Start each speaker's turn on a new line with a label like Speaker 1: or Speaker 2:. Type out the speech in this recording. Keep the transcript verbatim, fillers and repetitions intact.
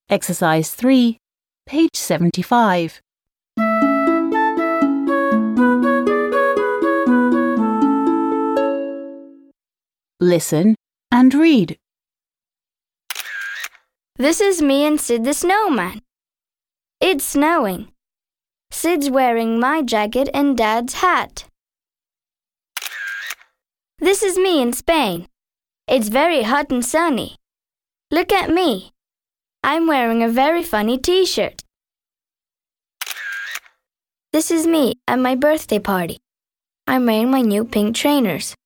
Speaker 1: Exercise three, page seventy-five. Listen and read.
Speaker 2: This is me and Sid the snowman. It's snowing. Sid's wearing my jacket and Dad's hat. This is me in Spain. It's very hot and sunny. Look at me. I'm wearing a very funny t-shirt. This is me at my birthday party. I'm wearing my new pink trainers.